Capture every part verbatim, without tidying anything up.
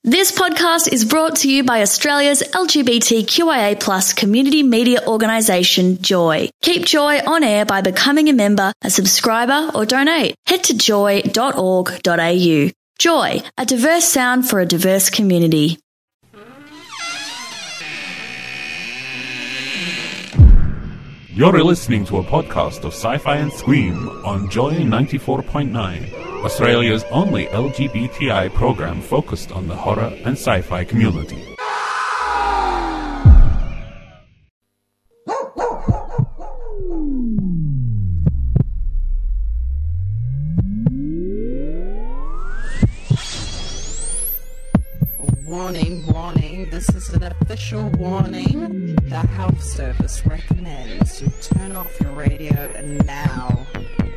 This podcast is brought to you by Australia's L G B T Q I A plus community media organisation, Joy. Keep Joy on air by becoming a member, a subscriber or donate. Head to joy dot org dot a u. Joy, a diverse sound for a diverse community. You're listening to a podcast of Sci-Fi and Scream on Joy ninety-four point nine, Australia's only L G B T I program focused on the horror and sci-fi community. Warning, warning, this is an official warning. The Health Service recommends you turn off your radio now.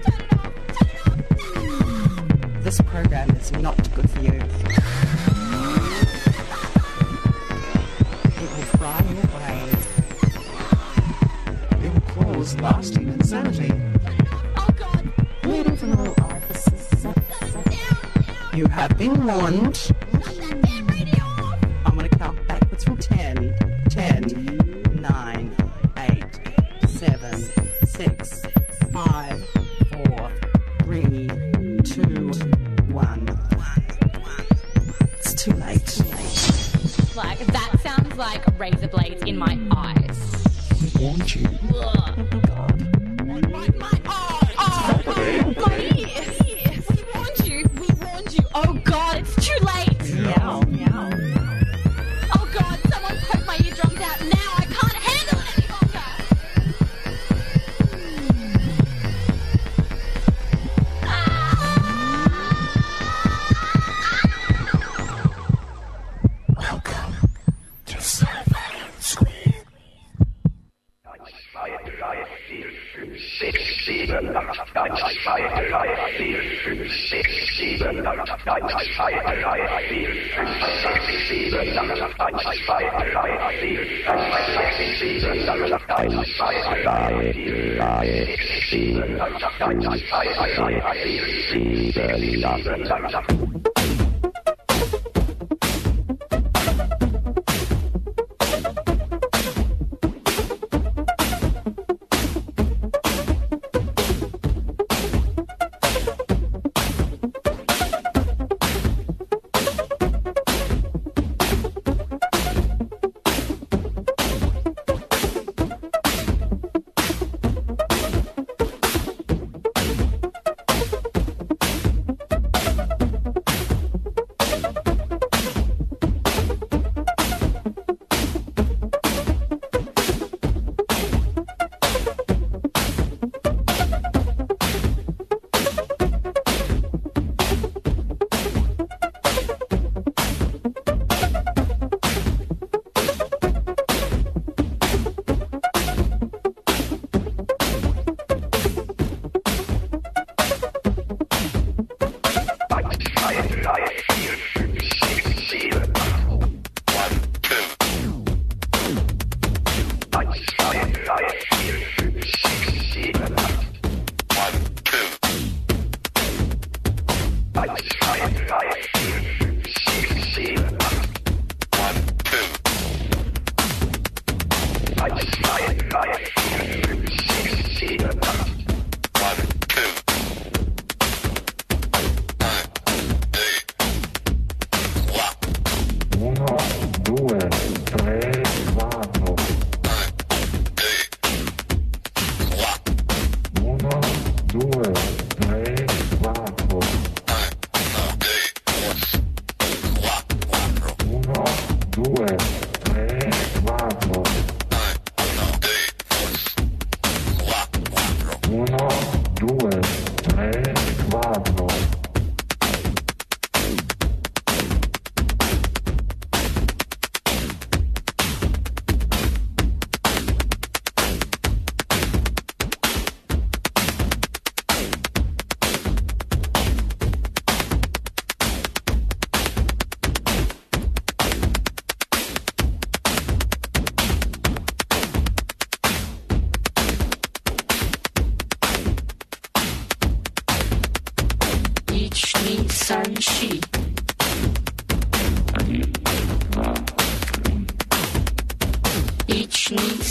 This program is not good for you. It will fry your brain. It will cause lasting insanity. Oh God! Bleeding from all orifices. You have been warned. I'm going to count backwards from ten. ten, nine, eight, seven, six, five, four, three, two, one. It's too late. Like, that sounds like razor blades in my eyes. We warned you. Ugh. God. My, my, oh, oh, oh, my ears. We warned you. We warned you. Oh God, it's too late. Meow, meow. Oh God, someone poke my eardrums out now. I can't handle it any longer. Welcome to Sci-Fi and Scream.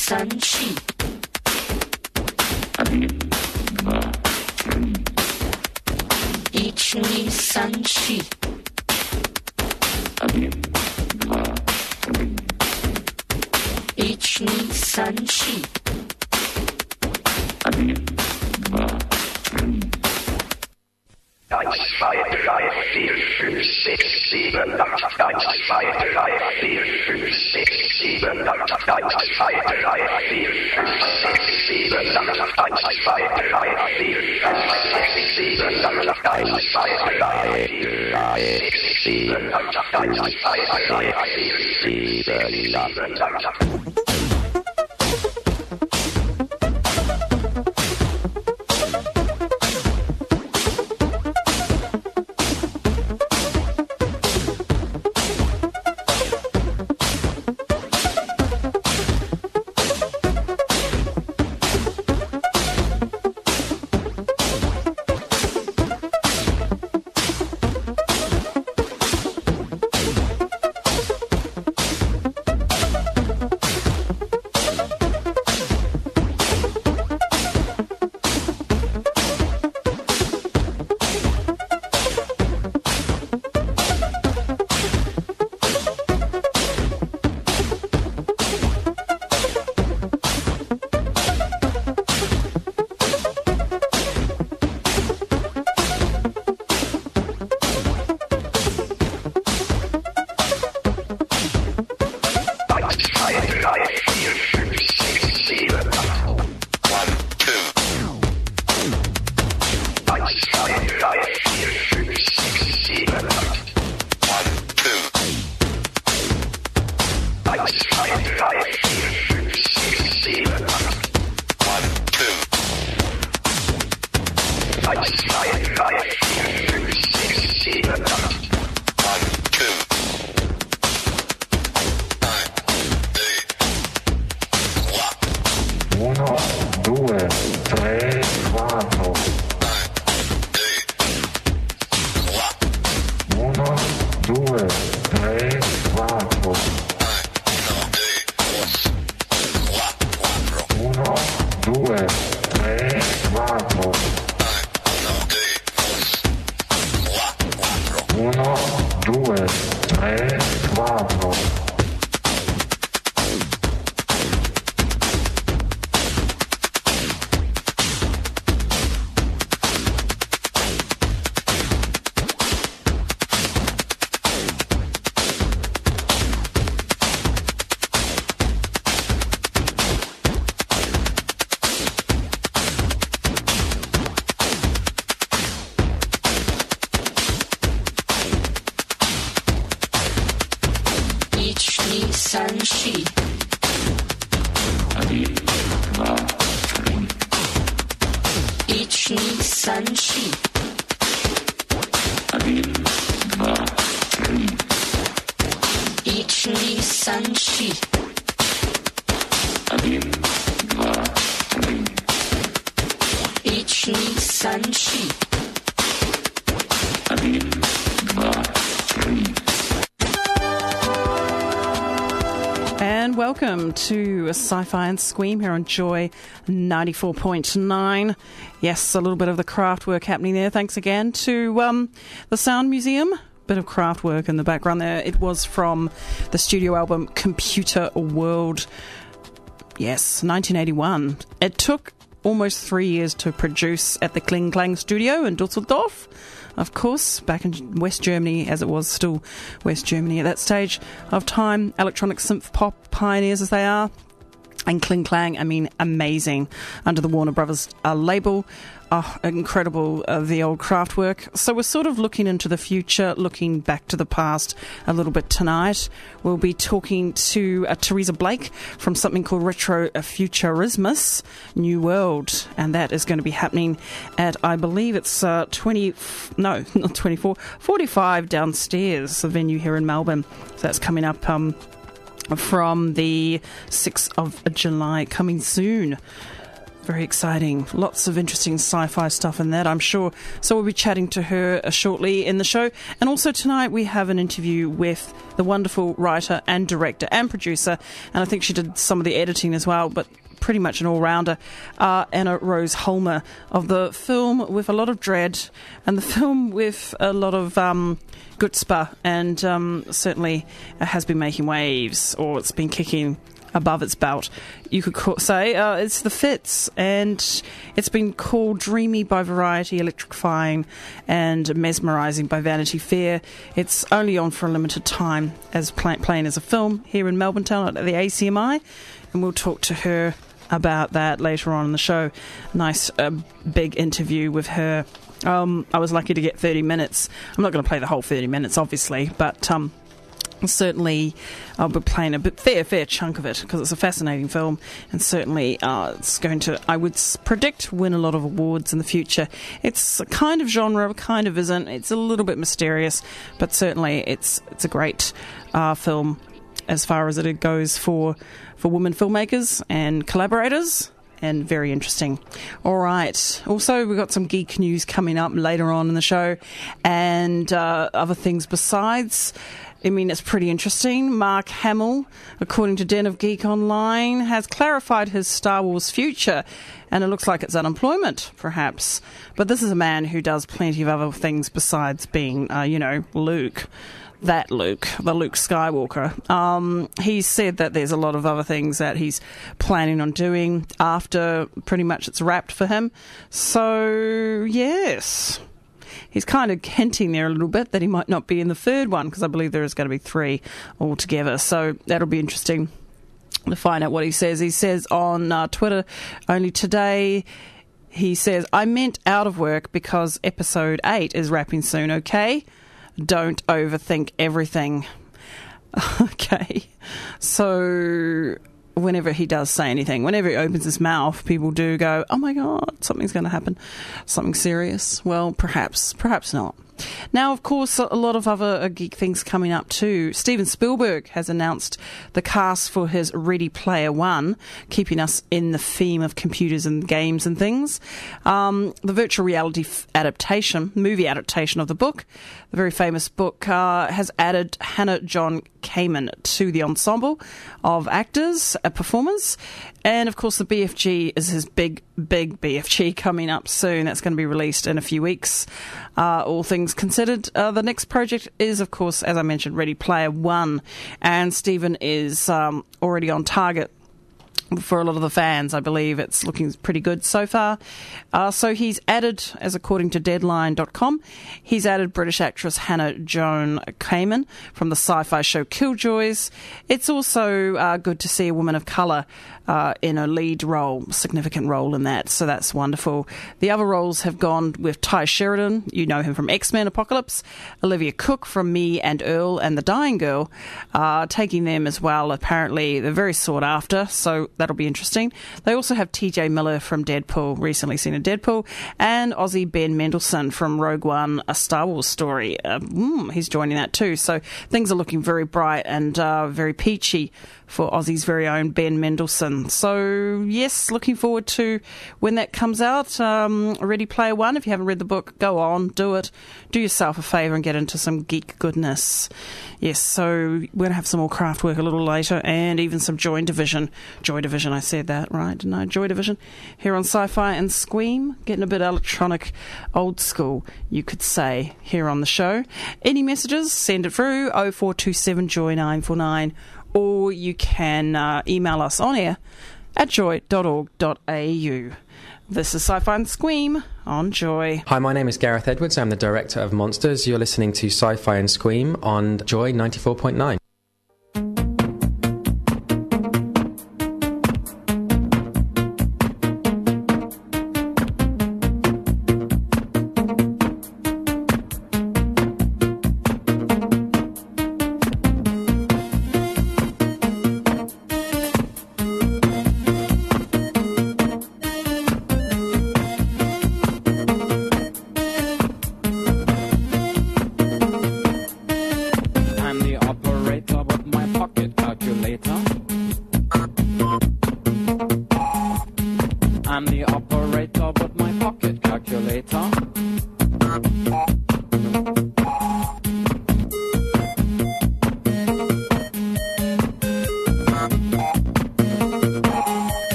Sanchi. Ichni Sanchi. Ichni Sanchi. eins, zwei, drei, vier, fünf, sechs, sieben, acht, eins, zwei, drei, vier, fünf, sechs, sieben, acht, eins, zwei, drei, vier, fünf, sechs, sieben, acht, eins, zwei, drei, vier, fünf, sechs, sieben, acht, eins, zwei, drei, vier, sechs, sieben, acht, eins, zwei, drei, vier, sieben, acht. And welcome to Sci-Fi and Squeam here on Joy ninety-four point nine. Yes, a little bit of the craft work happening there. Thanks again to um, the Sound Museum. Bit of craft work in the background there. It was from the studio album Computer World. Yes, nineteen eighty-one. It took almost three years to produce at the Kling Klang studio in Dusseldorf. Of course, back in West Germany, as it was still West Germany at that stage of time. Electronic synth pop pioneers as they are. And Kling Klang, I mean, amazing. Under the Warner Brothers uh, label. Oh, incredible, uh, the old craft work. So we're sort of looking into the future, looking back to the past a little bit tonight. We'll be talking to uh, Teresa Blake from something called Retro Futurismus New World. And that is going to be happening at, I believe it's uh, twenty, no, not twenty-four, forty-five downstairs, the venue here in Melbourne. So that's coming up um, from the sixth of July, coming soon. Very exciting. Lots of interesting sci-fi stuff in that, I'm sure. So we'll be chatting to her uh, shortly in the show. And also tonight we have an interview with the wonderful writer and director and producer, and I think she did some of the editing as well, but pretty much an all-rounder, uh, Anna Rose Holmer, of the film with a lot of dread and the film with a lot of um, chutzpah, and um, certainly has been making waves, or it's been kicking above its belt, you could call, say. Uh, it's The Fits, and it's been called dreamy by Variety, electrifying and mesmerising by Vanity Fair. It's only on for a limited time as play, playing as a film here in Melbourne Town at the A C M I, and we'll talk to her about that later on in the show. Nice uh, big interview with her. Um, I was lucky to get thirty minutes. I'm not going to play the whole thirty minutes, obviously, but um, certainly I'll be playing a bit, fair, fair chunk of it, because it's a fascinating film, and certainly uh, it's going to, I would predict, win a lot of awards in the future. It's a kind of genre, kind of isn't. It's a little bit mysterious, but certainly it's it's a great uh, film as far as it goes for for women filmmakers and collaborators, and very interesting. All right. Also, we've got some geek news coming up later on in the show, and uh, other things besides. I mean, it's pretty interesting. Mark Hamill, according to Den of Geek Online, has clarified his Star Wars future, and it looks like it's unemployment, perhaps. But this is a man who does plenty of other things besides being, uh, you know, Luke. That Luke, the Luke Skywalker. Um, he said that there's a lot of other things that he's planning on doing after pretty much it's wrapped for him. So, yes. He's kind of hinting there a little bit that he might not be in the third one, because I believe there is going to be three altogether. So that'll be interesting to find out what he says. He says on uh, Twitter only today, he says, I meant out of work because episode eight is wrapping soon, okay? Don't overthink everything. Okay. So whenever he does say anything, whenever he opens his mouth, people do go, oh my God, something's going to happen. Something serious. Well, perhaps, perhaps not. Now, of course, a lot of other geek things coming up too. Steven Spielberg has announced the cast for his Ready Player One, keeping us in the theme of computers and games and things. Um, the virtual reality f- adaptation, movie adaptation of the book, the very famous book, uh, has added Hannah John Kamen to the ensemble of actors, uh, performers. And, of course, the B F G is his big, big B F G coming up soon. That's going to be released in a few weeks. Uh, all things considered, uh, the next project is, of course, as I mentioned, Ready Player One. And Stephen is um, already on target for a lot of the fans. I believe it's looking pretty good so far. Uh, so he's added, as according to Deadline dot com, he's added British actress Hannah Joan Kamen from the sci-fi show Killjoys. It's also uh, good to see a woman of colour uh, in a lead role, significant role in that, so that's wonderful. The other roles have gone with Ty Sheridan, you know him from X-Men Apocalypse, Olivia Cook from Me and Earl and The Dying Girl, uh, taking them as well. Apparently they're very sought after, so that'll be interesting. They also have T J Miller from Deadpool, recently seen in Deadpool, and Aussie Ben Mendelsohn from Rogue One, A Star Wars Story. Uh, mm, he's joining that too, so things are looking very bright and uh, very peachy for Aussie's very own Ben Mendelsohn. So, yes, looking forward to when that comes out. Um, Ready Player One, if you haven't read the book, go on, do it. Do yourself a favour and get into some geek goodness. Yes, so we're going to have some more craft work a little later, and even some Joy Division. Joy Division, I said that, right? Didn't I? Joy Division. Here on Sci-Fi and Squeam, getting a bit electronic, old school, you could say, here on the show. Any messages, send it through, oh four two seven joy nine four nine, or you can uh, email us on air at joy dot org dot a u. This is Sci-Fi and Squeam on Joy. Hi, my name is Gareth Edwards. I'm the director of Monsters. You're listening to Sci-Fi and Squeam on Joy ninety-four point nine.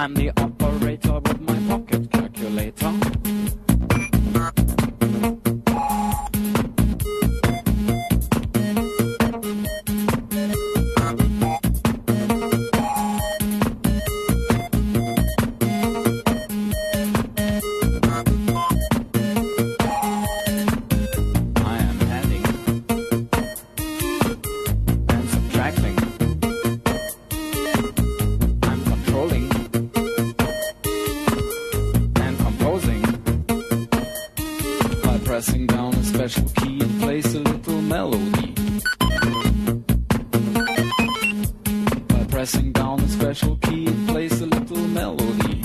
I'm the operator with my pocket calculator. Pressing down a special key and plays a little melody. By pressing down a special key and plays a little melody.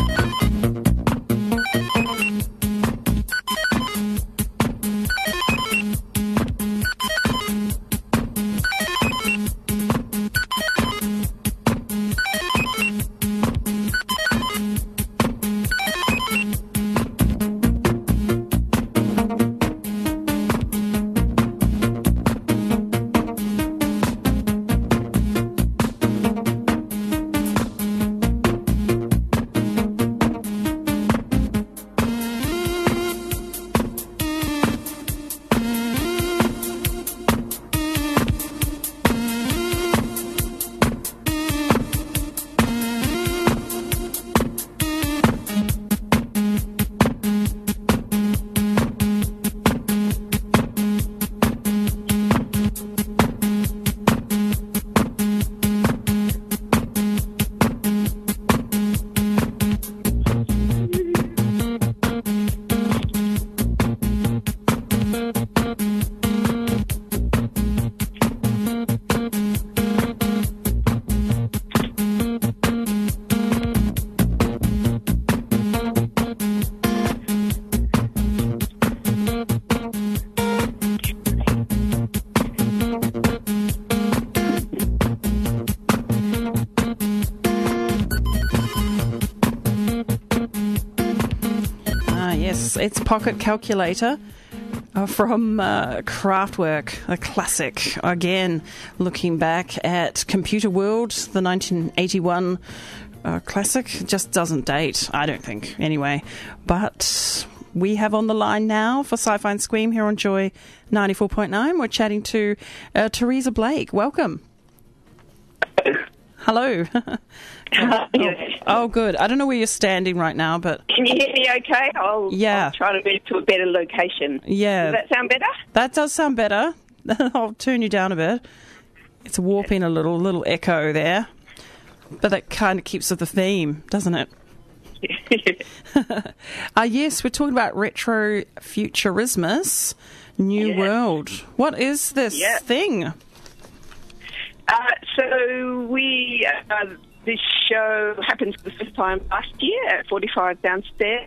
It's Pocket Calculator uh, from uh, Kraftwerk, a classic. Again, looking back at Computer World, the nineteen eighty-one uh, classic. Just doesn't date, I don't think, anyway. But we have on the line now for Sci-Fi and Squeam here on Joy ninety-four point nine. We're chatting to uh, Teresa Blake. Welcome. Hello. oh, oh, good. I don't know where you're standing right now, but... Can you hear me okay? I'll, yeah. I'll try to move to a better location. Yeah. Does that sound better? That does sound better. I'll turn you down a bit. It's warping a little, little echo there. But that kind of keeps with the theme, doesn't it? uh, yes, we're talking about Retro Futurismus, New yeah. World. What is this yeah. thing? Uh, so we, uh, this show happened for the first time last year at forty-five Downstairs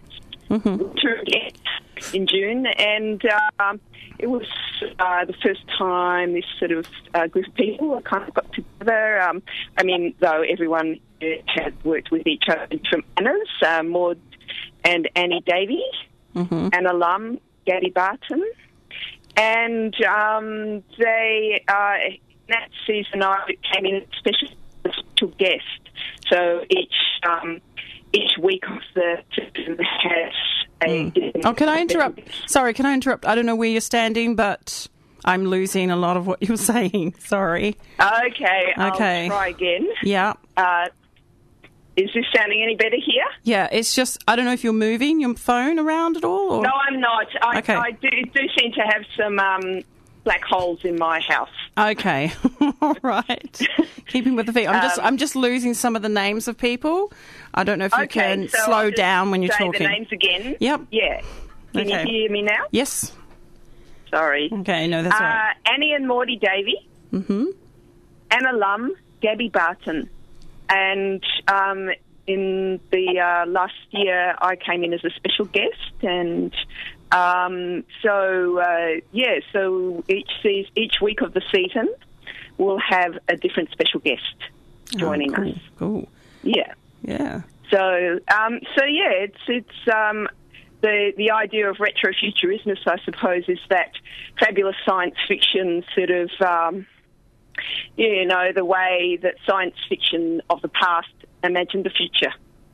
mm-hmm. in June, and um, it was uh, the first time this sort of uh, group of people kind of got together. Um, I mean, though everyone had worked with each other in different manners, uh, Maud and Annie Davies, mm-hmm. an alum, Gabby Barton, and um, they... Uh, that season I came in as a special, special guest. So each um, each week of the season has a... Mm. Oh, can I interrupt? Sorry, can I interrupt? I don't know where you're standing, but I'm losing a lot of what you're saying. Sorry. Okay, I'll okay. try again. Yeah. Uh, is this sounding any better here? Yeah, it's just, I don't know if you're moving your phone around at all? Or? No, I'm not. I, okay. I do, do seem to have some... Um, black holes in my house. Okay, all right. Keeping with the theme. I'm just, um, I'm just losing some of the names of people. I don't know if you okay, can so slow I'll just down when you're say talking. the names again. Yep. Yeah. Can okay. you hear me now? Yes. Sorry. Okay, no, that's uh, all right. Annie and Maudie Davey. Mm-hmm. An alum, Gabby Barton, and um, in the uh, last year I came in as a special guest, and. Um, so, uh, yeah, so each se- each week of the season we'll have a different special guest joining oh, cool, us. Cool. Yeah. Yeah. So, um, so yeah, it's it's um, the the idea of retrofuturismus, I suppose, is that fabulous science fiction sort of, um, you know, the way that science fiction of the past imagined the future.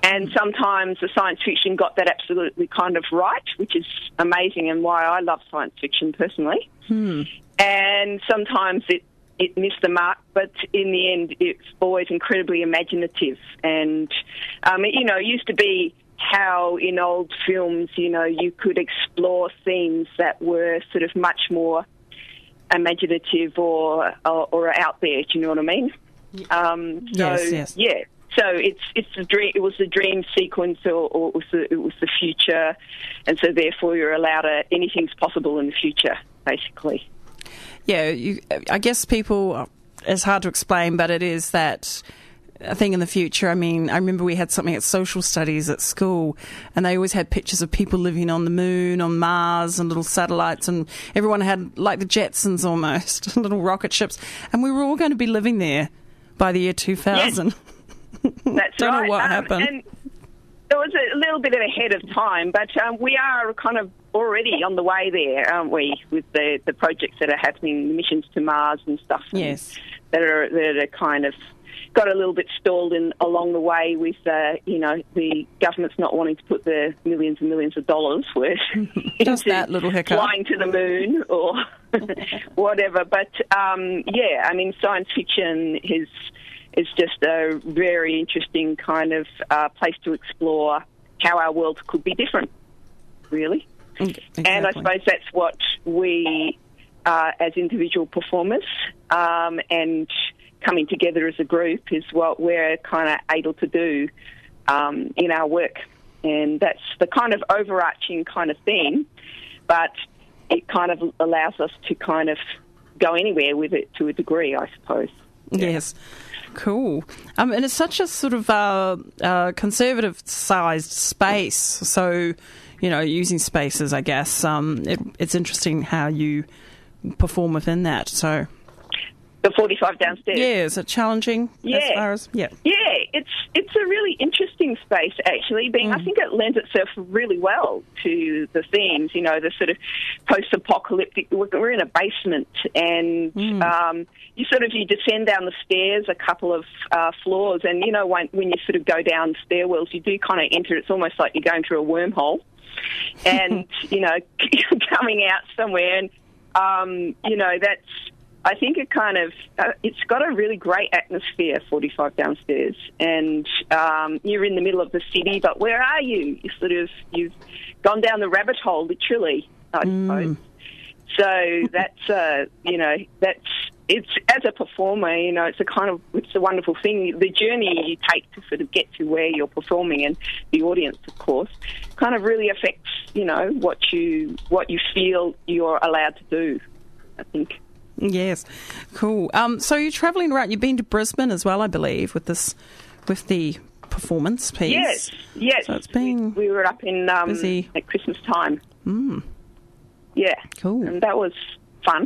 And sometimes the science fiction got that absolutely kind of right, which is amazing and why I love science fiction personally. Hmm. And sometimes it, it missed the mark, but in the end it's always incredibly imaginative. And, um, you know, it used to be how in old films, you know, you could explore themes that were sort of much more imaginative or or, or out there. Do you know what I mean? Um, so, yes, yes. Yeah. So it's it's the dream. It was the dream sequence, or, or it was the, it was the future, and so therefore you're allowed a, anything's possible in the future, basically. Yeah, you, I guess people. It's hard to explain, but it is that. I think in the future, I mean, I remember we had something at social studies at school, and they always had pictures of people living on the moon, on Mars, and little satellites, and everyone had, like the Jetsons almost, little rocket ships, and we were all going to be living there by the year two thousand. Yes. That's Don't right. know what um, happened. And it was a little bit ahead of time, but um, we are kind of already on the way there, aren't we, with the, the projects that are happening, the missions to Mars and stuff. Yes. That are, that are kind of got a little bit stalled in along the way with, uh, you know, the government's not wanting to put the millions and millions of dollars worth Just into that little hiccup. flying to the moon or whatever. But, um, yeah, I mean, science fiction is, is just a very interesting kind of uh, place to explore how our world could be different, really. Exactly. And I suppose that's what we, uh, as individual performers um, and coming together as a group is what we're kind of able to do um, in our work. And that's the kind of overarching kind of theme, but it kind of allows us to kind of go anywhere with it to a degree, I suppose. Yes. Cool. Um, and it's such a sort of uh, uh, conservative-sized space, so, you know, using spaces, I guess, um, it, it's interesting how you perform within that, so... The forty-five downstairs. Yeah, is it challenging? Yeah. As far as, yeah. Yeah, it's it's a really interesting space, actually. Being, mm. I think it lends itself really well to the themes, you know, the sort of post-apocalyptic. We're in a basement, and mm. um, you sort of, you descend down the stairs a couple of uh, floors, and, you know, when, when you sort of go down stairwells, you do kind of enter, it's almost like you're going through a wormhole, and, you know, coming out somewhere, and, um, you know, that's, I think it kind of, uh, it's got a really great atmosphere, forty-five downstairs, and um, you're in the middle of the city, but where are you? You sort of, you've gone down the rabbit hole, literally, I suppose. Mm. So that's, uh, you know, that's, it's, as a performer, you know, it's a kind of, it's a wonderful thing. The journey you take to sort of get to where you're performing, and the audience, of course, kind of really affects, you know, what you, what you feel you're allowed to do, I think. Yes, cool. Um, so you're travelling around. You've been to Brisbane as well, I believe, with this, with the performance piece. Yes, yes. So it's been we, we were up in um, busy at Christmas time. Mm. Yeah, cool. And that was fun.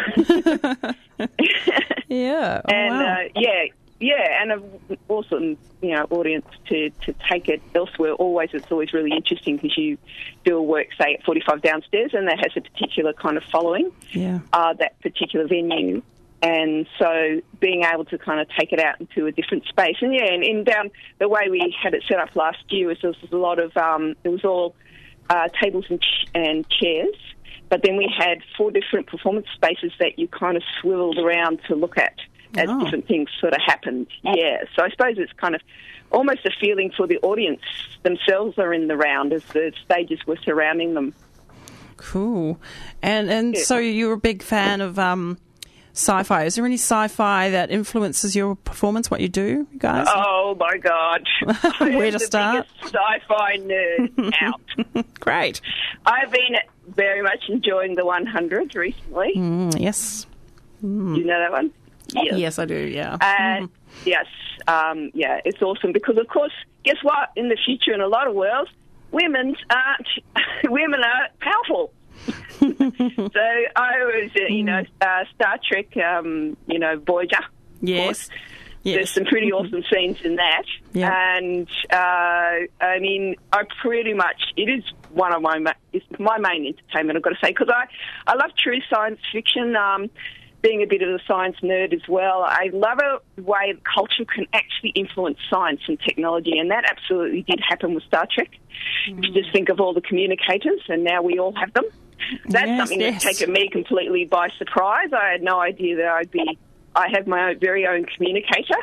Yeah. Oh, and wow. uh, yeah, yeah, and an awesome, you know, audience to, to take it elsewhere. Always, it's always really interesting because you do a work, say, at forty-five downstairs, and that has a particular kind of following. Yeah. Uh, that particular venue, and so being able to kind of take it out into a different space, and yeah, and in down the way we had it set up last year was there was a lot of um, it was all uh, tables and, ch- and chairs. But then we had four different performance spaces that you kind of swiveled around to look at as oh. different things sort of happened. Yeah, so I suppose it's kind of almost a feeling for the audience themselves are in the round as the stages were surrounding them. Cool. And and yeah. so you're a big fan of um, sci-fi. Is there any sci-fi that influences your performance, what you do, guys? Oh, my God. Where to the start? Sci-fi nerd out. Great. I've been very much enjoying the one hundred recently. Mm, yes. Mm. You know that one? Yes, yes I do, yeah. Uh, mm. Yes, um, yeah, it's awesome because, of course, guess what? In the future, in a lot of worlds, women aren't, women are powerful. So I was, uh, you know, uh, Star Trek, um, you know, Voyager. Yes. Yes. There's some pretty awesome scenes in that. Yeah. And, uh, I mean, I pretty much, it is one of my, ma- it's my main entertainment, I've got to say, because I, I love true science fiction, um, being a bit of a science nerd as well, I love a way that culture can actually influence science and technology, and that absolutely did happen with Star Trek. Mm. You just think of all the communicators, and now we all have them. That's yes, something yes. that's taken me completely by surprise. I had no idea that I'd be... I have my own, very own communicator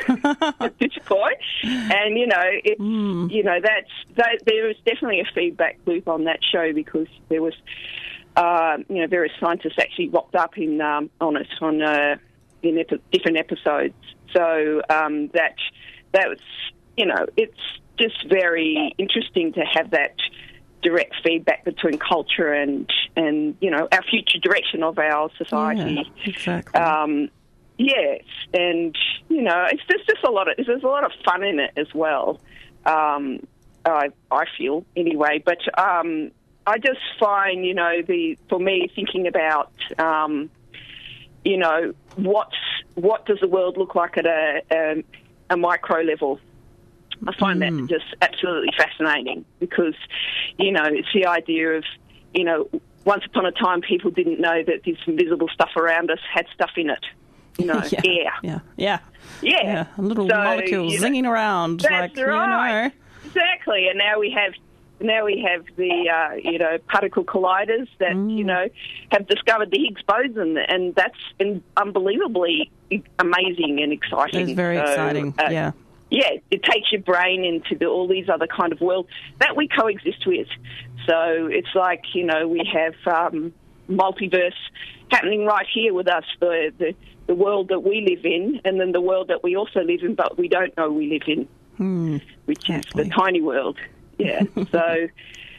at this point, and you know, it's mm. you know that's that, there was definitely a feedback loop on that show because there was uh, you know various scientists actually rocked up in um, on it on uh, in epi- different episodes. So um, that that was you know it's just very interesting to have that direct feedback between culture and and you know our future direction of our society. Yeah, exactly. Um, Yes, and you know, it's just, just a lot of there's a lot of fun in it as well. Um, I I feel anyway, but um, I just find you know the for me thinking about um, you know what's what does the world look like at a a, a micro level. I find mm. that just absolutely fascinating because you know it's the idea of you know once upon a time people didn't know that this invisible stuff around us had stuff in it. You know, yeah, air. Yeah, yeah. Yeah. yeah. Little so, molecules you know, zinging around. That's like, right. You know. Exactly. And now we have now we have the, uh, you know, particle colliders that, mm. you know, have discovered the Higgs boson. And that's in, unbelievably amazing and exciting. It's very so, exciting, uh, yeah. Yeah, it takes your brain into the, all these other kind of worlds that we coexist with. So it's like, you know, we have um, multiverse happening right here with us, the, the the world that we live in, and then the world that we also live in, but we don't know we live in, mm, which exactly. is the tiny world. Yeah. so,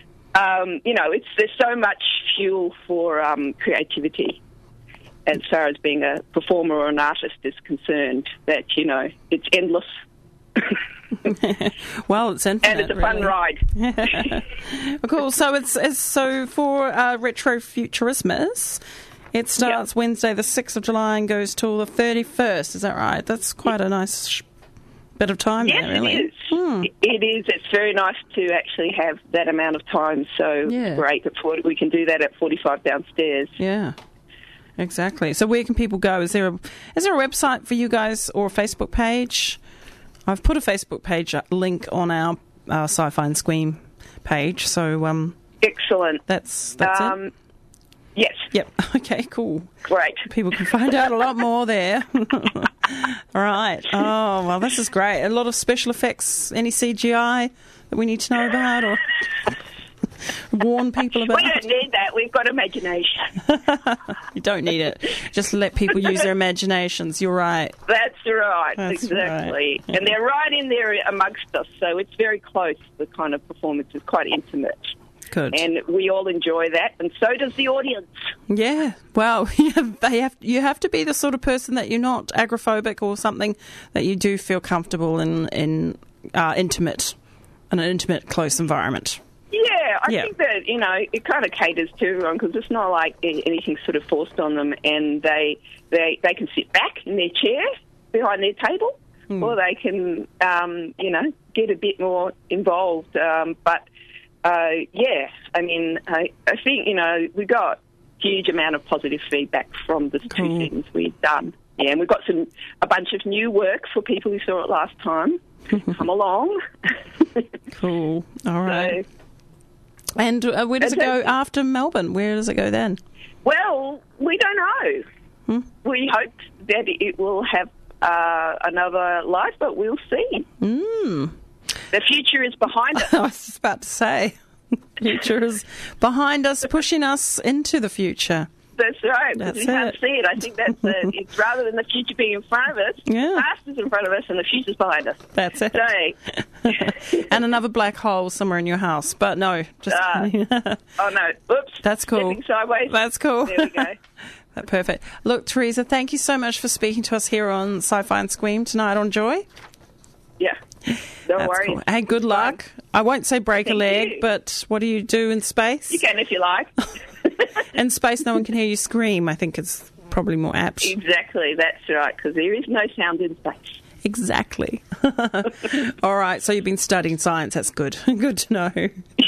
um, you know, it's there's so much fuel for um, creativity as far as being a performer or an artist is concerned, that, you know, it's endless. Well, it's infinite, and it's a fun really. ride. Cool. So it's, it's so for uh, Retro Futurismus, it starts yep. Wednesday the sixth of July and goes till the thirty-first. Is that right? That's quite a nice sh- bit of time yes, there, really. It is. Hmm. It is. It's very nice to actually have that amount of time. So yeah. great that we can do that at forty-five downstairs. Yeah. Exactly. So where can people go? Is there a is there a website for you guys or a Facebook page? I've put a Facebook page link on our uh, Sci-Fi and Squeam page. So um, excellent. That's that's um, it. Yes. Yep. Okay. Cool. Great. People can find out a lot more there. All right. Oh well, this is great. A lot of special effects. Any C G I that we need to know about, or warn people about? We don't need that. We've got imagination. You don't need it. Just let people use their imaginations. You're right. That's right. That's exactly. Right. And they're right in there amongst us, so it's very close. The kind of performance is quite intimate. Good. And we all enjoy that, and so does the audience. Yeah. Well, they have. You have to be the sort of person that you're not agoraphobic or something, that you do feel comfortable in in uh, intimate, in an intimate, close environment. Yeah, I yeah. think that, you know, it kind of caters to everyone because it's not like anything sort of forced on them, and they they they can sit back in their chair behind their table, mm. or they can, um, you know, get a bit more involved. Um, but, uh, yeah, I mean, I, I think, you know, we got a huge amount of positive feedback from the cool. two things we've done. Yeah, and we've got some a bunch of new work for people who saw it last time. Come along. Cool. All right. So, and uh, where does it go after Melbourne? Where does it go then? Well, we don't know. Hmm? We hope that it will have uh, another life, but we'll see. Mm. The future is behind us. I was just about to say, the future is behind us, pushing us into the future. That's right, because That's we can't it. see it. I think that's the, it's rather than the future being in front of us, Yeah. the past is in front of us and the future's behind us. That's it. So, And another black hole somewhere in your house. But no, just... uh, oh, no. Oops. That's cool. Stepping sideways. That's cool. There we go. Perfect. Look, Teresa, thank you so much for speaking to us here on Sci-Fi and Squeam tonight on Joy. Yeah. Don't That's worry. cool. Hey, good luck. I won't say break Thank a leg, you. but what do you do in space? You can if you like. In space, no one can hear you scream. I think it's probably more apt. Exactly, that's right, because there is no sound in space. Exactly. All right, so you've been studying science. That's good. Good to know.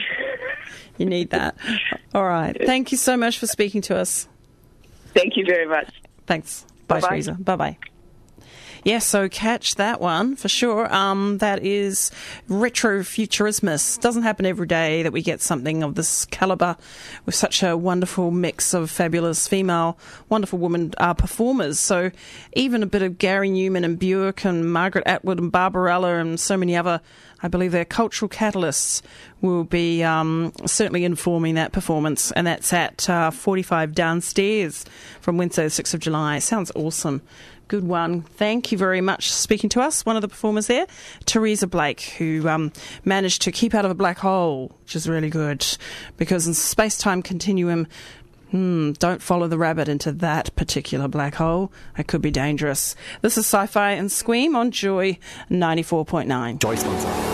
You need that. All right. Thank you so much for speaking to us. Thank you very much. Thanks. Bye, Bye-bye. Teresa. Bye-bye. Yes, so catch that one for sure. Um, that is Retrofuturismus. Doesn't happen every day that we get something of this calibre with such a wonderful mix of fabulous female, wonderful women uh, performers. So even a bit of Gary Newman and Björk and Margaret Atwood and Barbarella and so many other, I believe they're cultural catalysts, will be um, certainly informing that performance. And that's at uh, forty-five Downstairs from Wednesday the sixth of July. Sounds awesome. Good one. Thank you very much for speaking to us. One of the performers there, Teresa Blake, who um, managed to keep out of a black hole, which is really good, because in space-time continuum, hmm, don't follow the rabbit into that particular black hole. It could be dangerous. This is Sci-Fi and Squeam on Joy ninety-four point nine. Joy sponsor.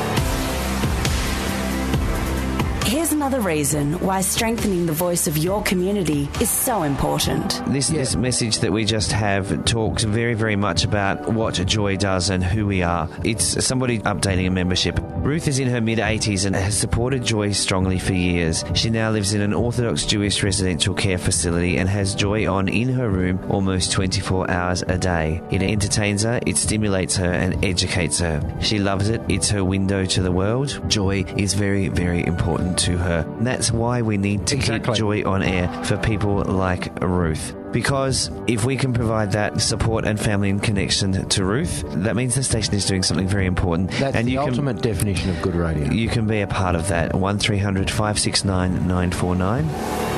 Here's another reason why strengthening the voice of your community is so important. This, yeah. this message that we just have talks very, very much about what Joy does and who we are. It's somebody updating a membership. Ruth is in her mid-eighties and has supported Joy strongly for years. She now lives in an Orthodox Jewish residential care facility and has Joy on in her room almost twenty-four hours a day. It entertains her, it stimulates her and educates her. She loves it. It's her window to the world. Joy is very, very important to her. That's why we need to exactly. keep Joy on air for people like Ruth. Because if we can provide that support and family and connection to Ruth, that means the station is doing something very important. That's and the you ultimate can, definition of good radio. You can be a part of that. one three hundred five six nine nine four nine.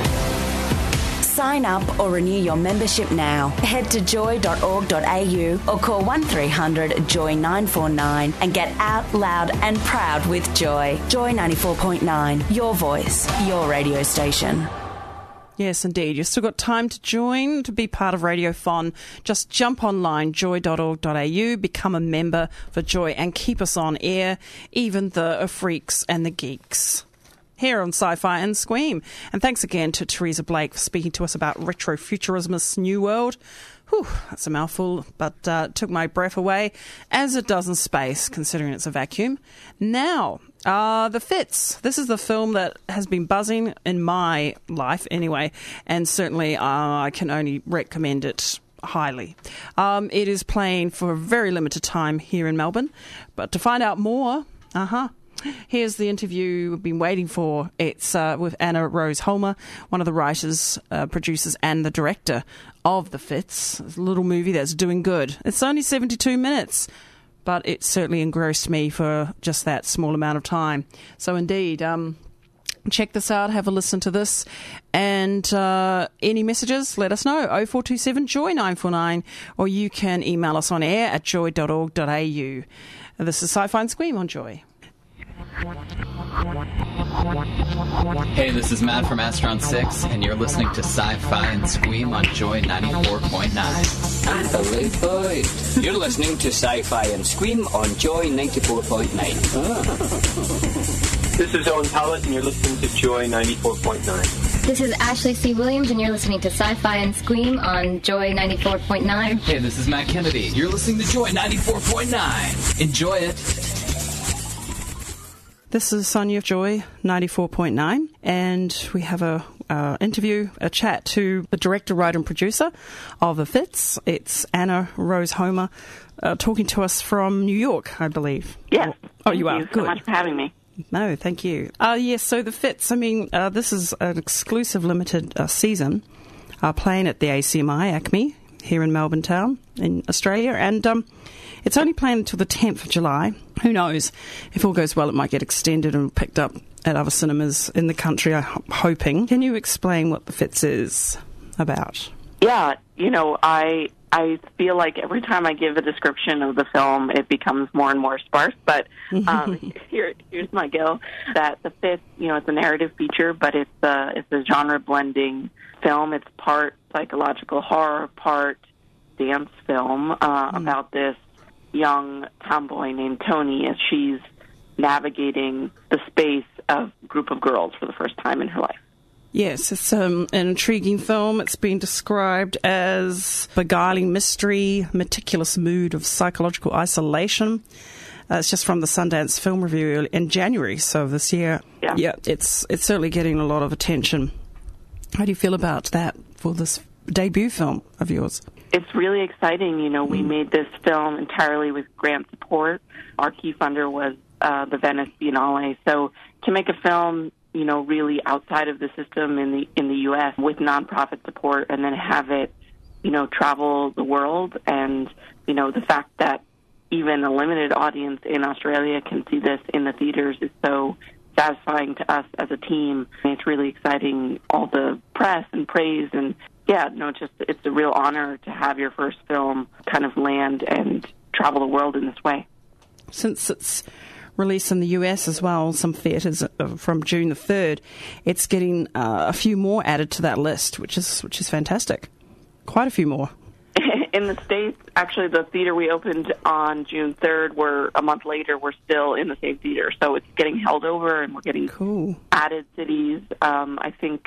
Sign up or renew your membership now. Head to joy dot org dot a u or call one three hundred joy nine four nine and get out loud and proud with Joy. Joy ninety-four point nine, your voice, your radio station. Yes, indeed. You've still got time to join, to be part of Radiothon. Just jump online, joy dot org dot a u, become a member for Joy and keep us on air, even the freaks and the geeks. Here on Sci-Fi and Squeam. And thanks again to Teresa Blake for speaking to us about Retrofuturismus New World. Whew, that's a mouthful, but uh, took my breath away, as it does in space, considering it's a vacuum. Now, uh, The Fits. This is the film that has been buzzing in my life anyway, and certainly uh, I can only recommend it highly. Um, it is playing for a very limited time here in Melbourne, but to find out more, uh-huh, here's the interview we've been waiting for. It's uh, with Anna Rose Holmer, one of the writers, uh, producers and the director of The Fits. It's a little movie that's doing good. It's only seventy-two minutes, but it certainly engrossed me for just that small amount of time. So indeed, um, check this out, have a listen to this, and uh, any messages, let us know, oh four two seven joy nine four nine, or you can email us on air at joy dot org dot a u. This is Sci-Fi and Squeam on Joy. Hey, this is Matt from Astron six, and you're listening to Sci-Fi and Squeam on Joy ninety-four point nine. Unbelievable. You're listening to Sci-Fi and Squeam on Joy ninety-four point nine. This is Owen Pallett, and you're listening to Joy ninety-four point nine. This is Ashley C. Williams, and you're listening to Sci-Fi and Squeam on Joy ninety-four point nine. Hey, this is Matt Kennedy. You're listening to Joy ninety-four point nine. Enjoy it. This is Sonia of Joy ninety-four point nine, and we have a uh, interview, a chat to the director, writer and producer of The Fits. It's Anna Rose Holmer, uh, talking to us from New York, I believe. Yes. Oh, oh you are. Thank you Good. so much for having me. No, thank you. Uh, yes, so The Fits, I mean, uh, this is an exclusive limited uh, season uh, playing at the A C M I, ACME, here in Melbourne town in Australia, and um, it's only playing until the tenth of July. Who knows? If all goes well, it might get extended and picked up at other cinemas in the country, I'm hoping. Can you explain what The Fits is about? Yeah, you know, I I feel like every time I give a description of the film, it becomes more and more sparse, but um, here, here's my go. That The Fits, you know, it's a narrative feature, but it's a, it's a genre-blending film. It's part psychological horror, part dance film uh, mm. about this young tomboy named Tony as she's navigating the space of a group of girls for the first time in her life. Yes, it's um, an intriguing film. It's been described as beguiling mystery, meticulous mood of psychological isolation. Uh, it's just from the Sundance Film Review in January, so this year. Yeah. yeah, it's it's certainly getting a lot of attention. How do you feel about that for this debut film of yours? it's really exciting. You know, we made this film entirely with grant support. Our key funder was uh, the Venice Biennale. So to make a film, you know, really outside of the system in the in the U S with nonprofit support, and then have it, you know, travel the world, and you know, the fact that even a limited audience in Australia can see this in the theaters is so satisfying to us as a team. It's really exciting, all the press and praise, and yeah, no, just it's a real honor to have your first film kind of land and travel the world in this way. Since it's released in the U S as well, some theatres from June the third, it's getting uh, a few more added to that list, which is which is fantastic. Quite a few more. In the States, actually, the theater we opened on June third, we're a month later, we're still in the same theater. So it's getting held over, and we're getting cool. added cities. Um, I think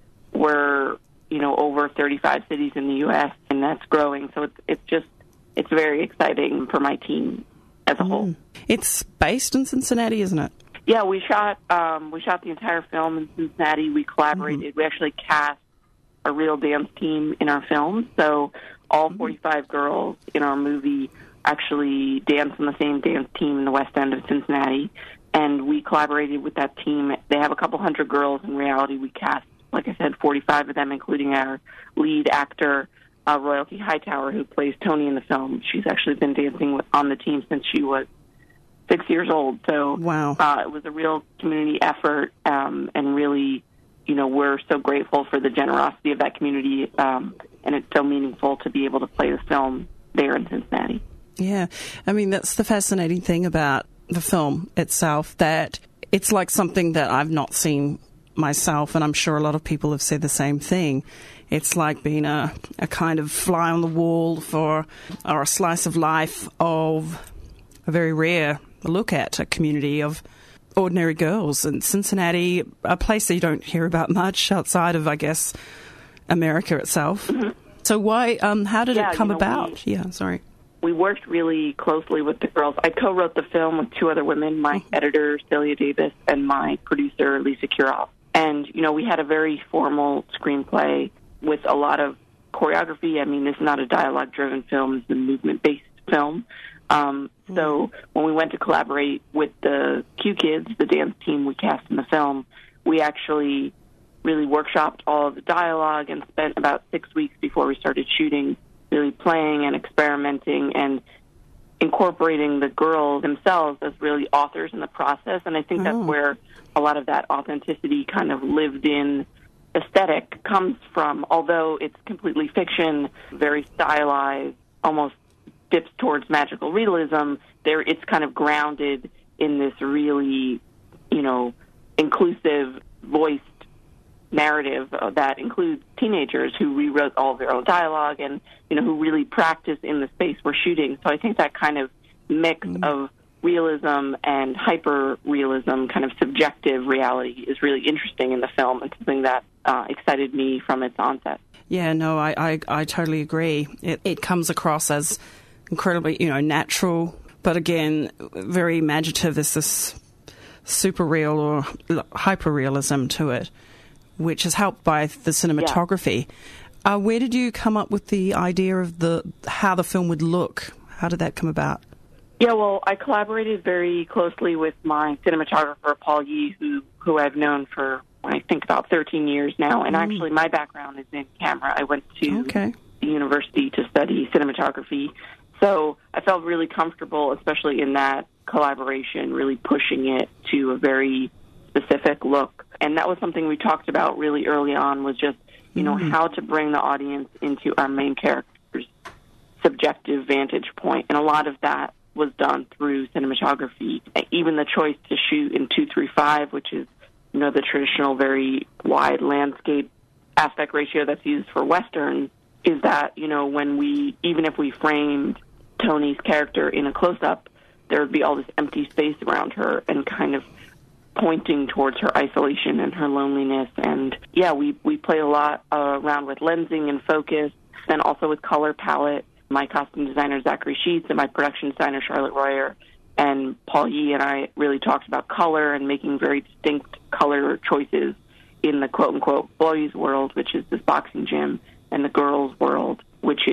we're, you know, over thirty-five cities in the U S, and that's growing. So it's it's just, it's very exciting for my team as a mm. whole. It's based in Cincinnati, isn't it? Yeah, we shot um, we shot the entire film in Cincinnati. We collaborated. Mm-hmm. We actually cast a real dance team in our film. So all forty-five girls in our movie actually dance on the same dance team in the West End of Cincinnati. And we collaborated with that team. They have a couple hundred girls. In reality, we cast, like I said, forty-five of them, including our lead actor, uh, Royalty Hightower, who plays Tony in the film. She's actually been dancing on the team since she was six years old. So wow. uh, it was a real community effort, um, and really, you know, we're so grateful for the generosity of that community, um, and it's so meaningful to be able to play the film there in Cincinnati. Yeah, I mean, that's the fascinating thing about the film itself, that it's like something that I've not seen myself, and I'm sure a lot of people have said the same thing. It's like being a, a kind of fly on the wall for, or a slice of life of a very rare look at a community of ordinary girls in Cincinnati, a place that you don't hear about much outside of, I guess, America itself. Mm-hmm. So why, um, how did yeah, it come you know, about? We, yeah, sorry. We worked really closely with the girls. I co-wrote the film with two other women, my mm-hmm. editor, Celia Davis, and my producer, Lisa Kuroff. And, you know, we had a very formal screenplay with a lot of choreography. I mean, this is not a dialogue-driven film. It's a movement-based film. Um, so when we went to collaborate with the Q Kids, the dance team we cast in the film, we actually really workshopped all of the dialogue and spent about six weeks before we started shooting really playing and experimenting and incorporating the girls themselves as really authors in the process. And I think oh. that's where a lot of that authenticity kind of lived in aesthetic comes from. Although it's completely fiction, very stylized, almost dips towards magical realism, there it's kind of grounded in this really, you know, inclusive, voiced narrative uh, that includes teenagers who rewrote all their own dialogue and, you know, who really practice in the space we're shooting. So I think that kind of mix mm-hmm. of realism and hyper-realism, kind of subjective reality, is really interesting in the film and something that uh, excited me from its onset. Yeah, no, I, I, I totally agree. It, it comes across as incredibly, you know, natural, but again, very imaginative. There's this super real or hyper realism to it, which is helped by the cinematography. Yeah. Uh, where did you come up with the idea of the how the film would look? How did that come about? Yeah, well, I collaborated very closely with my cinematographer, Paul Yee, who, who I've known for, I think, about thirteen years now. And mm. actually, my background is in camera. I went to okay. the university to study cinematography. So I felt really comfortable, especially in that collaboration, really pushing it to a very specific look. And that was something we talked about really early on, was just, you know, mm-hmm. how to bring the audience into our main character's subjective vantage point. And a lot of that was done through cinematography. Even the choice to shoot in two three five, which is, you know, the traditional very wide landscape aspect ratio that's used for Westerns, is that, you know, when we, even if we framed Tony's character in a close-up, there would be all this empty space around her and kind of pointing towards her isolation and her loneliness. And, yeah, we, we play a lot uh, around with lensing and focus, and also with color palette. My costume designer, Zachary Sheets, and my production designer, Charlotte Royer, and Paul Yee and I really talked about color and making very distinct color choices in the quote-unquote boys' world, which is this boxing gym, and the girls' world, which is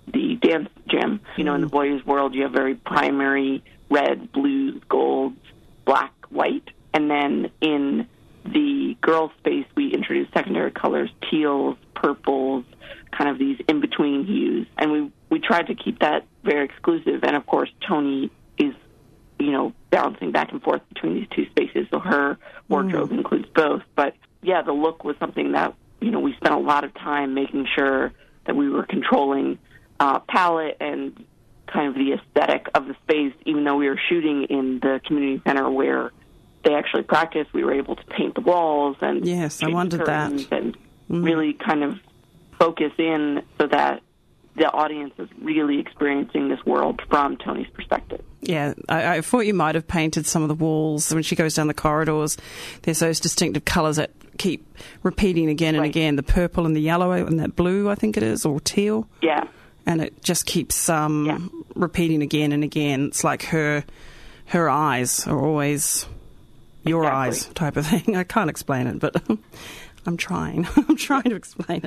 the dance gym. You know, in the boys' world, you have very primary red, blues, golds, black, white. And then in the girls' space, we introduced secondary colors, teals, purples, kind of these in-between hues. And we, we tried to keep that very exclusive. And, of course, Toni is, you know, bouncing back and forth between these two spaces, so her wardrobe mm. includes both. But, yeah, the look was something that, you know, we spent a lot of time making sure that we were controlling uh, palette and kind of the aesthetic of the space, even though we were shooting in the community center where they actually practice. We were able to paint the walls and yes, I wondered that, and mm. really kind of focus in so that the audience is really experiencing this world from Toni's perspective. Yeah, I, I thought you might have painted some of the walls when she goes down the corridors. There's those distinctive colours that keep repeating again and right. again, the purple and the yellow and that blue, I think it is, or teal. Yeah. And it just keeps um, yeah. repeating again and again. It's like her her eyes are always your exactly. eyes type of thing. I can't explain it, but I'm trying. I'm trying to explain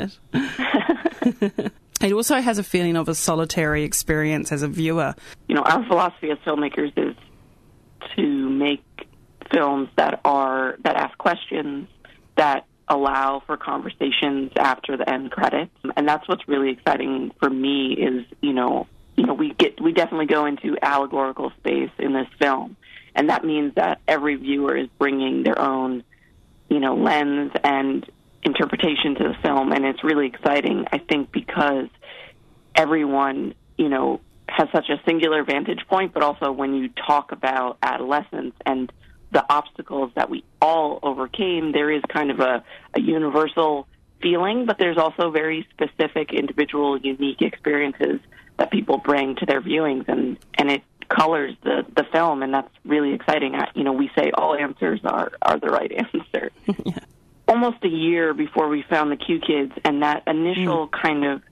it. It also has a feeling of a solitary experience as a viewer. You know, our philosophy as filmmakers is to make films that are that ask questions, that allow for conversations after the end credits, and that's what's really exciting for me. Is you know, you know, we get we definitely go into allegorical space in this film, and that means that every viewer is bringing their own, you know, lens and interpretation to the film, and it's really exciting, I think, because everyone, you know, has such a singular vantage point, but also when you talk about adolescence and the obstacles that we all overcame, there is kind of a, a universal feeling, but there's also very specific, individual, unique experiences that people bring to their viewings, and, and it colors the, the film, and that's really exciting. I, you know, we say all answers are, are the right answer. Yeah. Almost a year before we found the Q Kids, and that initial mm. kind of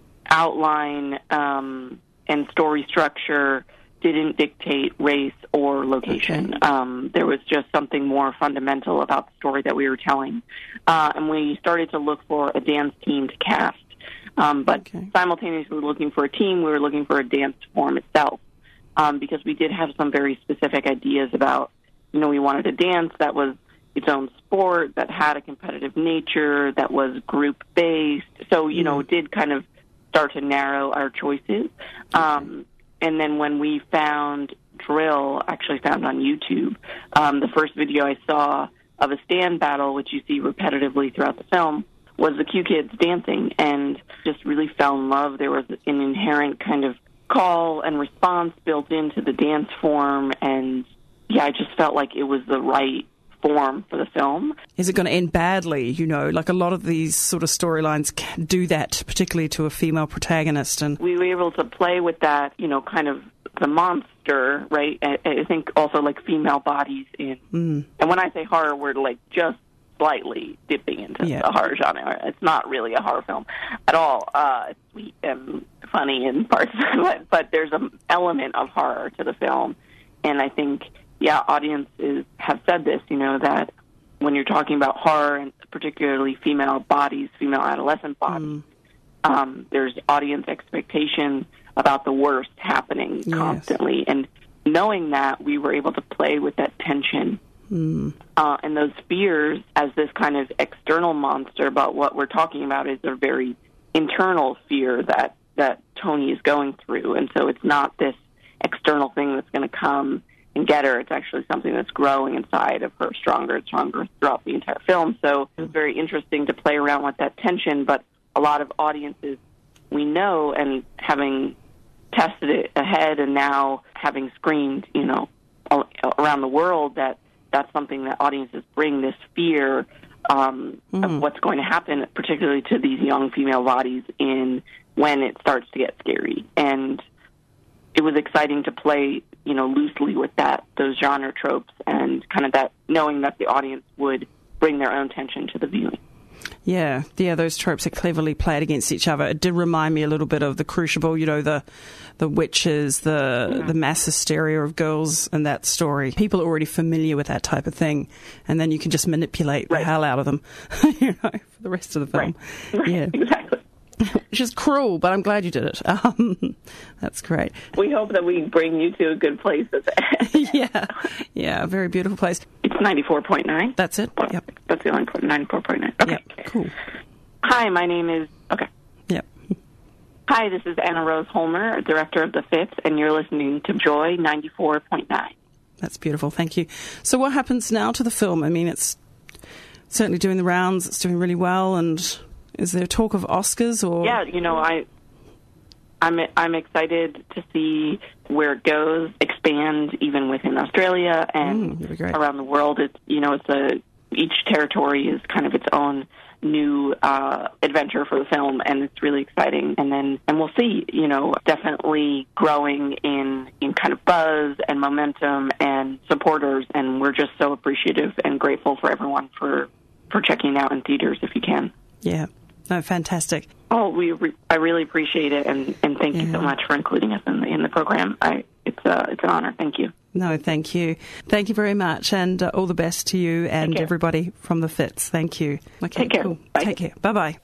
outline um, and story structure didn't dictate race or location. Okay. Um, there was just something more fundamental about the story that we were telling. Uh, and we started to look for a dance team to cast. Um, but okay. simultaneously looking for a team, we were looking for a dance form itself, um, because we did have some very specific ideas about, you know, we wanted a dance that was its own sport, that had a competitive nature, that was group-based. So, you know, it did kind of start to narrow our choices. Um, and then when we found Drill, actually found on YouTube, um, the first video I saw of a stand battle, which you see repetitively throughout the film, was the Q Kids dancing, and just really fell in love. There was an inherent kind of call and response built into the dance form, and, yeah, I just felt like it was the right form for the film. Is it going to end badly? You know, like a lot of these sort of storylines can do that, particularly to a female protagonist. And we were able to play with that, you know, kind of the monster, right? I, I think also like female bodies in, mm. and when I say horror, we're like just slightly dipping into yeah. the horror genre. It's not really a horror film at all. Uh, it's sweet and funny in parts, but, but there's an element of horror to the film, and I think yeah, audiences have said this, you know, that when you're talking about horror, and particularly female bodies, female adolescent bodies, mm. um, there's audience expectation about the worst happening yes. constantly. And knowing that, we were able to play with that tension mm. uh, and those fears as this kind of external monster, but what we're talking about is a very internal fear that, that Toni is going through. And so it's not this external thing that's going to come and get her. It's actually something that's growing inside of her stronger and stronger throughout the entire film. So it was very interesting to play around with that tension, but a lot of audiences we know, and having tested it ahead and now having screened, you know, around the world, that that's something that audiences bring, this fear um, mm. of what's going to happen, particularly to these young female bodies in when it starts to get scary. And it was exciting to play, you know, loosely with that, those genre tropes, and kind of that, knowing that the audience would bring their own tension to the viewing. Yeah, yeah, those tropes are cleverly played against each other. It did remind me a little bit of The Crucible, you know, the the witches, the mm-hmm. the mass hysteria of girls in that story. People are already familiar with that type of thing, and then you can just manipulate right. the hell out of them, you know, for the rest of the film. Right. Right. Yeah, exactly. Which is cruel, but I'm glad you did it. Um, that's great. We hope that we bring you to a good place. yeah, yeah, a very beautiful place. It's ninety-four point nine. That's it. Yep. That's the only point, ninety-four point nine. Okay. Yep. Cool. Hi, my name is... Okay. Yep. Hi, this is Anna Rose Holmer, director of The Fifth, and you're listening to Joy ninety-four point nine. That's beautiful. Thank you. So what happens now to the film? I mean, it's certainly doing the rounds. It's doing really well, and... Is there talk of Oscars or? Yeah, you know, I, I'm I'm excited to see where it goes, expand even within Australia and mm, around the world. It's you know, it's a each territory is kind of its own new uh, adventure for the film, and it's really exciting. And then and we'll see, you know, definitely growing in in kind of buzz and momentum and supporters, and we're just so appreciative and grateful for everyone for for checking it out in theaters if you can. Yeah. No, fantastic. Oh, we re- I really appreciate it, and, and thank yeah. you so much for including us in the in the program. I it's uh, it's an honor. Thank you. No, thank you. Thank you very much, and uh, all the best to you and everybody from the Fits. Thank you. Okay, Take care. Cool. Bye. Take care. Bye bye.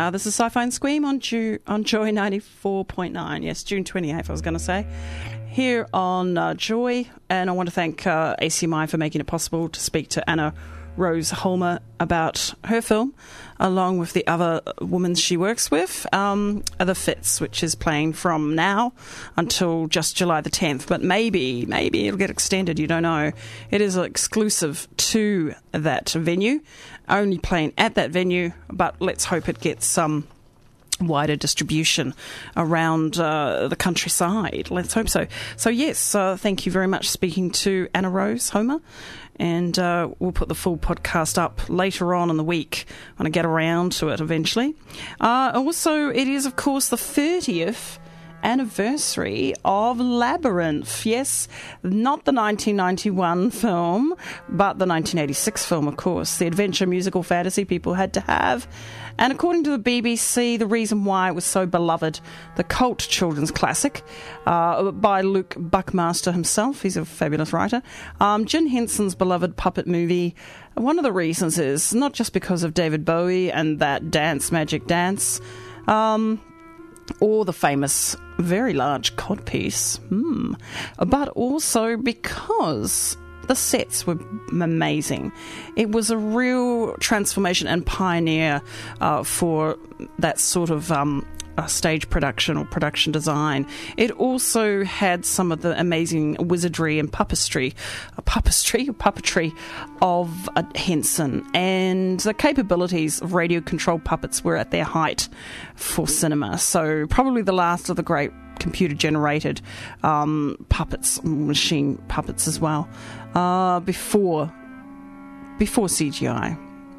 Uh, this is Sci-Fi and Squeam on, Ju- on Joy ninety-four point nine. Yes, June twenty-eighth, I was going to say. Here on uh, Joy. And I want to thank uh, A C M I for making it possible to speak to Anna Rose Holmer about her film, along with the other women she works with, um, The Fits, which is playing from now until just July the tenth. But maybe, maybe it'll get extended, you don't know. It is exclusive to that venue, only playing at that venue, but let's hope it gets some wider distribution around uh, the countryside. Let's hope so. So yes, uh, thank you very much speaking to Anna Rose Homer, and uh, we'll put the full podcast up later on in the week when I get around to it eventually. Uh, also, it is of course the thirtieth anniversary of Labyrinth. Yes, not the nineteen ninety-one film, but the nineteen eighty-six film, of course, the adventure musical fantasy people had to have. And according to the B B C, the reason why it was so beloved, the cult children's classic uh, by Luke Buckmaster himself, he's a fabulous writer, um, Jim Henson's beloved puppet movie, one of the reasons is not just because of David Bowie and that dance, Magic Dance, um, or the famous very large codpiece, hmm, but also because the sets were amazing. It was a real transformation and pioneer uh, for that sort of um, uh, stage production or production design. It also had some of the amazing wizardry and puppetry, uh, puppetry, puppetry of uh, Henson, and the capabilities of radio-controlled puppets were at their height for cinema. So probably the last of the great computer-generated um, puppets, machine puppets as well, uh, before before C G I.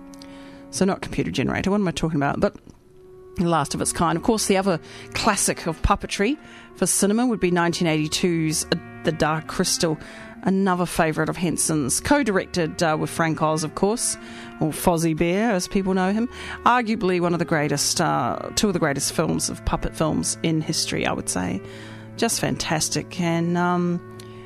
So not computer-generated. What am I talking about? But the last of its kind. Of course, the other classic of puppetry for cinema would be nineteen eighty-two's The Dark Crystal, another favourite of Henson's, co-directed uh, with Frank Oz, of course, or Fozzie Bear, as people know him. Arguably one of the greatest, uh, two of the greatest films of puppet films in history, I would say. Just fantastic. And, um,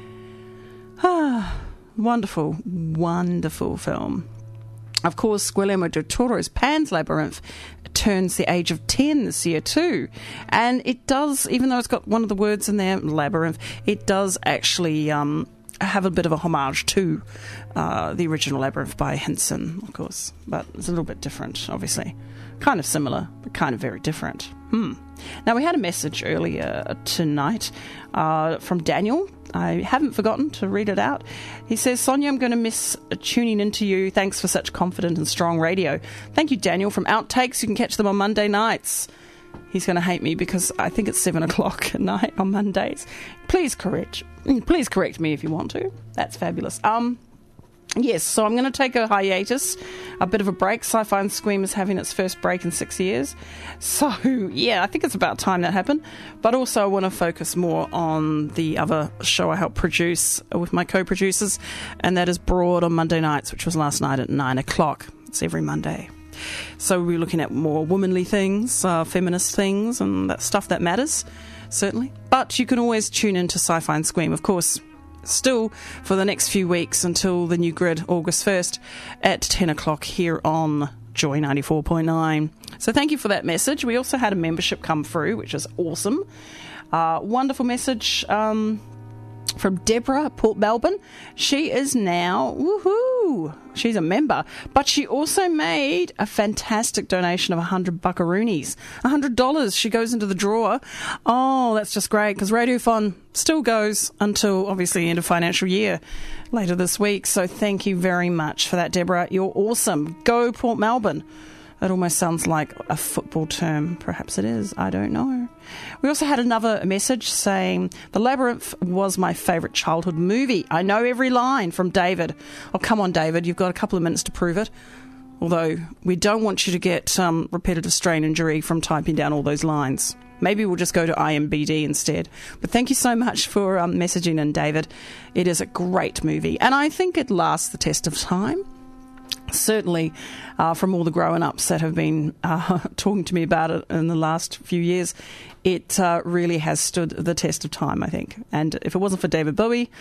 ah, wonderful, wonderful film. Of course, Guillermo del Toro's Pan's Labyrinth turns the age of ten this year too. And it does, even though it's got one of the words in there, labyrinth, it does actually um, have a bit of a homage to uh, the original Labyrinth by Henson, of course. But it's a little bit different, obviously. Kind of similar, but kind of very different. Hmm. Now, we had a message earlier tonight uh, from Daniel. I haven't forgotten to read it out. He says, Sonia, I'm going to miss tuning into you. Thanks for such confident and strong radio. Thank you, Daniel, from Outtakes. You can catch them on Monday nights. He's going to hate me because I think it's seven o'clock at night on Mondays. Please correct, please correct me if you want to. That's fabulous. Um, Yes, so I'm going to take a hiatus, a bit of a break. Sci-Fi and Squeam is having its first break in six years. So, yeah, I think it's about time that happened. But also I want to focus more on the other show I help produce with my co-producers, and that is Broad on Monday nights, which was last night at nine o'clock. It's every Monday. So we're looking at more womanly things, uh, feminist things, and that stuff that matters, certainly. But you can always tune into Sci-Fi and Squeam, of course, still for the next few weeks until the new grid, August first, at ten o'clock here on Joy ninety-four point nine. So thank you for that message. We also had a membership come through, which is awesome. Uh, wonderful message um, from Deborah, Port Melbourne. She is now, woohoo, she's a member, but she also made a fantastic donation of one hundred buckaroonies, one hundred dollars. She goes into the drawer. Oh, that's just great, because Radiothon still goes until, obviously, the end of financial year later this week. So thank you very much for that, Deborah. You're awesome. Go Port Melbourne. It almost sounds like a football term. Perhaps it is. I don't know. We also had another message saying, The Labyrinth was my favourite childhood movie. I know every line, from David. Oh, come on, David. You've got a couple of minutes to prove it. Although, we don't want you to get um, repetitive strain injury from typing down all those lines. Maybe we'll just go to I M B D instead. But thank you so much for um, messaging in, David. It is a great movie. And I think it lasts the test of time. Certainly, uh, from all the grown-ups that have been uh, talking to me about it in the last few years, it uh, really has stood the test of time, I think. And if it wasn't for David Bowie,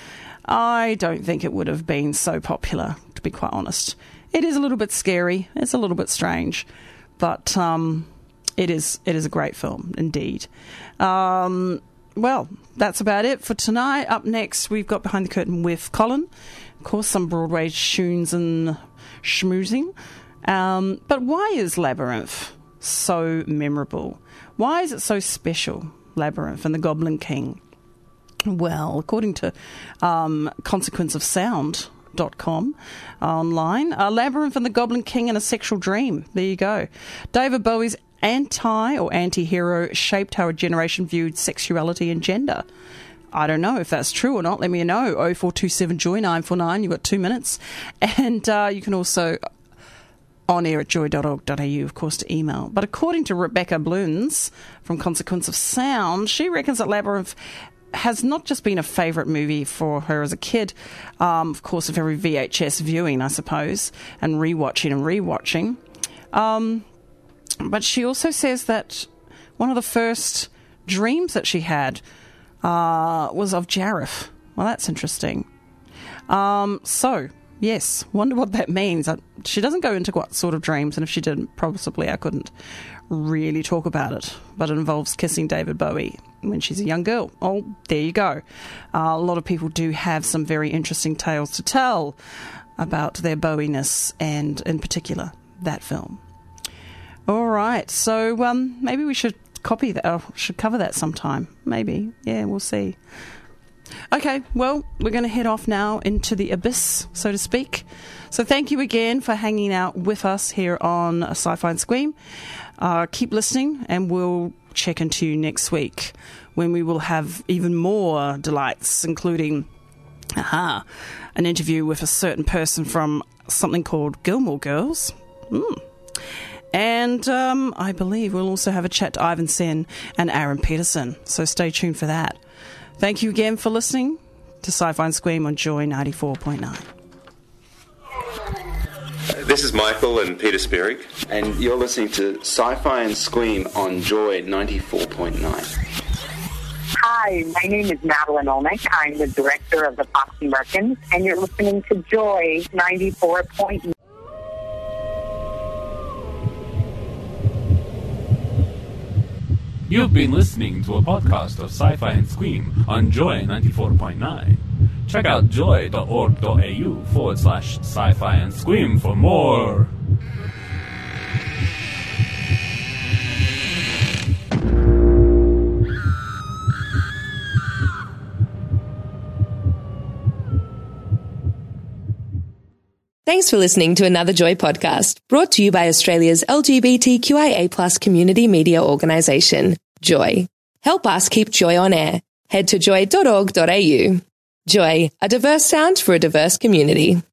I don't think it would have been so popular, to be quite honest. It is a little bit scary. It's a little bit strange. But um, it is it is a great film indeed. Um, well, that's about it for tonight. Up next, we've got Behind the Curtain with Colin. Of course, some Broadway tunes and schmoozing. Um, but why is Labyrinth so memorable? Why is it so special, Labyrinth and the Goblin King? Well, according to um, consequence of sound dot com online, uh, Labyrinth and the Goblin King and a Sexual Dream. There you go. David Bowie's anti or anti-hero shaped how a generation viewed sexuality and gender. I don't know if that's true or not. Let me know. oh four two seven joy nine four nine. You've got two minutes. And uh, you can also on air at joy dot org dot a u, of course, to email. But according to Rebecca Bluns from Consequence of Sound, she reckons that Labyrinth has not just been a favourite movie for her as a kid, um, of course, of every V H S viewing, I suppose, and rewatching and rewatching. Um, but she also says that one of the first dreams that she had uh, was of Jareth. Well, that's interesting. Um, so, yes, wonder what that means. Uh, she doesn't go into what sort of dreams, and if she did, possibly I couldn't really talk about it, but it involves kissing David Bowie when she's a young girl. Oh, there you go. Uh, a lot of people do have some very interesting tales to tell about their Bowie-ness, and in particular, that film. All right, so um, maybe we should copy that, or should cover that sometime. Maybe. Yeah, we'll see. Okay, well, we're going to head off now into the abyss, so to speak. So thank you again for hanging out with us here on Sci-Fi and Scream. Uh, keep listening, and we'll check into you next week when we will have even more delights, including aha, an interview with a certain person from something called Gilmore Girls. Mm. And um, I believe we'll also have a chat to Ivan Sen and Aaron Peterson, so stay tuned for that. Thank you again for listening to Sci-Fi and Scream on Joy ninety-four point nine. This is Michael and Peter Spierig, and you're listening to Sci-Fi and Scream on Joy ninety-four point nine. Hi, my name is Madeline Olnick. I'm the director of the Foxy Merkins, and you're listening to Joy ninety-four point nine. You've been listening to a podcast of Sci-Fi and Scream on Joy ninety-four point nine. Check out joy dot org dot a u forward slash sci-fi and scream for more. Thanks for listening to another Joy podcast, brought to you by Australia's L G B T Q I A plus community media organisation, Joy. Help us keep Joy on air. Head to joy dot org dot a u. Joy, a diverse sound for a diverse community.